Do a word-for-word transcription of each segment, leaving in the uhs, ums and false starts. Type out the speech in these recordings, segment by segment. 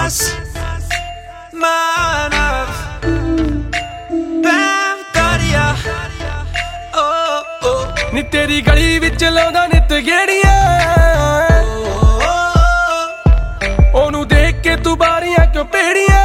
nas manav bam dariya oh oh ਨੀ ਤੇਰੀ ਗਲੀ ਵਿੱਚ ਲਾਉਂਦਾ ਨਿੱਤ ਗੇੜੀਆਂ ਉਹਨੂੰ ਦੇਖ ਕੇ ਤੂੰ ਬਾਰੀਆਂ ਕਿਉਂ ਪੇੜੀਆਂ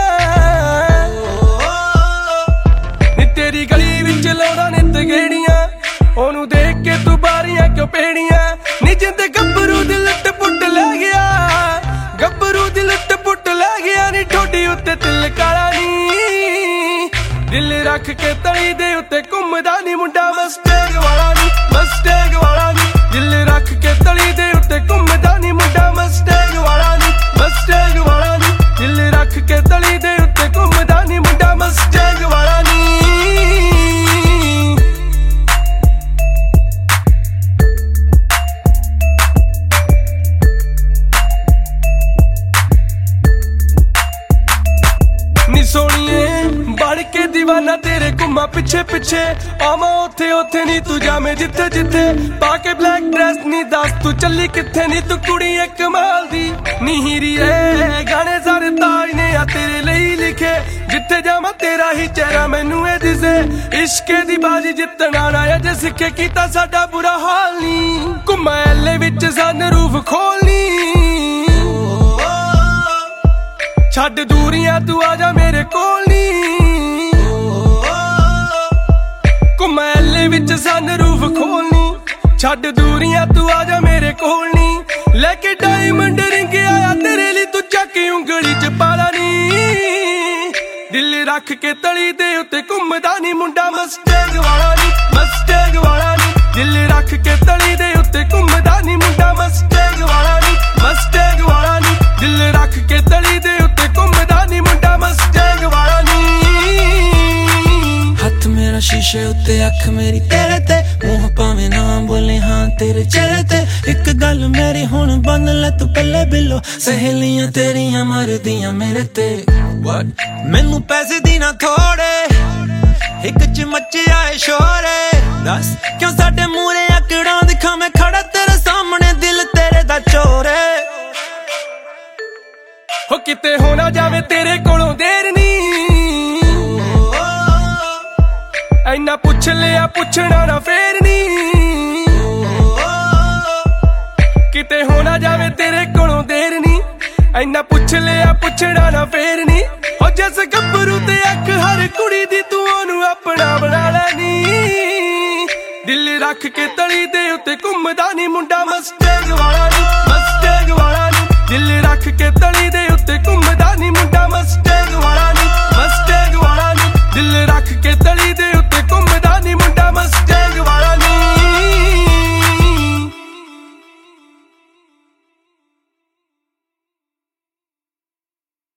ਨੀ ਤੇਰੀ ਗਲੀ ਵਿੱਚ ਲਾਉਂਦਾ ਨਿੱਤ ਗੇੜੀਆਂ ਉਹਨੂੰ ਦੇਖ ਕੇ ਤੂੰ ਬਾਰੀਆਂ ਕਿਉਂ ਪੇੜੀਆਂ ਨੀ ਜਿੰਦ ਗੱਭਰੂ ਦੀ ਲੱਟ ਪੁੱਟ ਲੈ ਗਿਆ ਗੱਭਰੂ ਦੀ ਲੱਟ ਪੁੱਟ ਲੈ ਗਿਆ ਨੀ ਠੋਡੀ ਉੱਤੇ ਤਿਲ ਕਾਲਾ ਨੀ ਦਿਲ ਰੱਖ ਕੇ ਤਲੀ ਦੇ ਉੱਤੇ ਘੁੰਮਦਾ ਨੀ ਮੁੰਡਾ ਮਸਟੈਗ ਵਾਲਾ ਨੀ ਮਸਟੈਗ ਵਾਲਾ ਨੀ ਦਿਲ ਰੱਖ ਕੇ ਤਲੀ ਦੇ ਉੱਤੇ ਘੁੰਮਦਾ ਨੀ ਮੁੰਡਾ ਮਸਟੈਗ ਵਾਲਾ ਨੀ ਮਸਟੈਗ ਵਾਲਾ ਨੀ ਦਿਲ ਰੱਖ ਕੇ ਤਲੀ ਦੇ ਉੱਤੇ ਘੁੰਮਦਾ ਨੀ ਮੁੰਡਾ ਮਸਟੈਗ ਵਾਲਾ ਨੀ ਨੀ ਸੋਣੀਏ ਬਣ ਕੇ ਦੀਵਾਨਾ ਤੇਰੇ ਘੁੰਮਾ ਪਿੱਛੇ ਪਿੱਛੇ ਆਵਾਂ ਉੱਥੇ ਉੱਥੇ ਨੀ ਤੂੰ ਜਾਵੇਂ ਜਿੱਥੇ ਜਿੱਥੇ ਪਾ ਕੇ ਬਲੈਕ ਡਰੈਸ ਨੀ ਦੱਸ ਤੂੰ ਚੱਲੀ ਕਿੱਥੇ ਨੀ ਤੂੰ ਕੁੜੀ ਏ ਕਮਾਲ ਦੀ ਨੀ ਹੀਰੀਏ ਗਾਣੇ ਸਾਰੇ ਤਾਜ ਨੇ ਆ ਤੇਰੇ ਲਈ ਲਿਖੇ ਜਿੱਥੇ ਜਾਵਾਂ ਤੇਰਾ ਹੀ ਚਿਹਰਾ ਮੈਨੂੰ ਇਹ ਦਿਸੇ ਇਸ਼ਕੇ ਦੀ ਬਾਜੀ ਜਿੱਤਣਾ ਨਾ ਅਜੇ ਸਿੱਖੇ ਕੀਤਾ ਸਾਡਾ ਬੁਰਾ ਹਾਲ ਨੀ ਘੁੰਮਾ ਐਲੇ ਵਿੱਚ ਸਨ ਰੂਫ ਖੋਲਨੀ ਛੱਡ ਦੂਰੀਆਂ ਤੂੰ ਆਜਾ ਮੇਰੇ ਕੋਲ ਨੀ ਘੁੰਮਾ ਐਲੇ ਵਿੱਚ ਸਨ ਰੂਫ ਖੋਲਨੀ ਛੱਡ ਦੂਰੀਆਂ ਤੂੰ ਆਜਾ ਮੇਰੇ ਕੋਲ ਨੀ ਲੈ ਕੇ ਡਾਇਮੰਡ ਰਿੰਗ ਆਇਆ ਤੇਰੇ ਲਈ ਤੂੰ ਚੱਕ ਉਂਗਲੀ ਚ ਪਾਲਾ ਨੀ ਦਿਲ ਰੱਖ ਕੇ ਤਲੀ ਦੇ ਉੱਤੇ ਘੁੰਮਦਾ ਨੀ ਮੁੰਡਾ ਮਸਟੈਗ ਵਾਲਾ ਨੀ ਮਸਟੈਗ ਵਾਲਾ ਨੀ ਦਿਲ ਰੱਖ ਕੇ ਤਲੀ ਦੇ ਉੱਤੇ ਘੁੰਮਦਾ ਨੀ ਮੁੰਡਾ ਮਸਟੈਗ ਵਾਲਾ ਨੀ ਮਸਟੈਗ ਵਾਲਾ ਨੀ ਦਿਲ ਰੱਖ ਕੇ ਤਲੀ ਦੇ ਉੱਤੇ ਘੁੰਮਦਾ ਨੀ ਮੁੰਡਾ ਮਸਟੈਗ ਵਾਲਾ ਨੀ ਹੱਥ ਮੇਰਾ ਸ਼ੀਸ਼ੇ ਉੱਤੇ ਅੱਖ ਮੇਰੀ ਤੇਰੇ ਤੇ ਮੂੰਹ ਭਾਵੇਂ ਨਾ ਬੋਲੇ ਹਾਂ ਤੇਰੇ ਚਿਹਰੇ ਤੇ ਇੱਕ ਗੱਲ ਮੇਰੀ ਹੁਣ ਬੰਨ ਲੈ ਤੂੰ ਪੱਲੇ ਬਿੱਲੋ ਸਹੇਲੀਆਂ ਤੇਰੀਆਂ ਮਰਦੀਆਂ ਮੇਰੇ ਤੇ ਮੈਨੂੰ ਪੈਸੇ ਦੀ ਨਾ ਥੋੜੇ ਇੱਕ ਚ ਮੱਚਿਆ ਏ ਸ਼ੋਰੇ ਦੱਸ ਕਿਉਂ ਸਾਡੇ ਮੂਹਰੇ ਆਕੜਾਂ ਦਿਖਾਂ ਮੈਂ ਖੜਾ ਤੇਰੇ ਸਾਹਮਣੇ ਦਿਲ ਤੇਰੇ ਦਾ ਚੋਰੇ ਹੋ ਕਿਤੇ ਹੋ ਨਾ ਜਾਵੇ ਤੇਰੇ ਕੋਲੋਂ ਦੇਰ ਨੀ ਐਨਾ ਪੁੱਛ ਲਿਆ ਪੁੱਛਣਾ ਨਾ ਫੇਰ ਨੀ ਕਿਤੇ ਹੋ ਨਾ ਜਾਵੇ ਤੇਰੇ ਕੋਲੋਂ ਦੇਰ ਨੀ ਐਨਾ ਪੁੱਛ ਲਿਆ ਪੁੱਛਣਾ ਨਾ ਫੇਰ ਨੀ ਹੋ ਜਿਸ ਗੱਭਰੂ ਤੇ ਅੱਖ ਹਰ ਕੁੜੀ ਦੀ ਤੂੰ ਉਹਨੂੰ ਆਪਣਾ ਬਣਾ ਲੈਨੀ ਦਿਲ ਰੱਖ ਕੇ ਤਲੀ ਦੇ ਉੱਤੇ ਘੁੰਮਦਾ ਨੀ ਮੁੰਡਾ ਮਸਟੈਗ ਵਾਲਾ ਨੀ